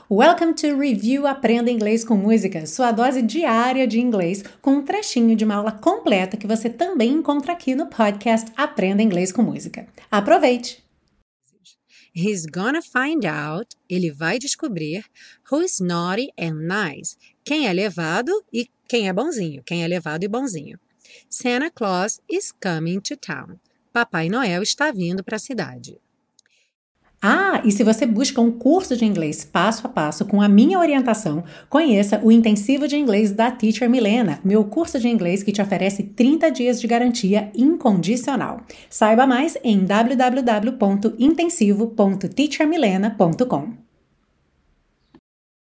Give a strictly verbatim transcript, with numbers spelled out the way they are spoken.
Welcome to Review Aprenda Inglês com Música, sua dose diária de inglês com um trechinho de uma aula completa que você também encontra aqui no podcast Aprenda Inglês com Música. Aproveite! He's gonna find out, ele vai descobrir, who's naughty and nice, quem é levado e quem é bonzinho, quem é levado e bonzinho. Santa Claus is coming to town. Papai Noel está vindo para a cidade. Ah, e se você busca um curso de inglês passo a passo com a minha orientação, conheça o Intensivo de Inglês da Teacher Milena, meu curso de inglês que te oferece trinta dias de garantia incondicional. Saiba mais em w w w ponto intensivo ponto teacher milena ponto com.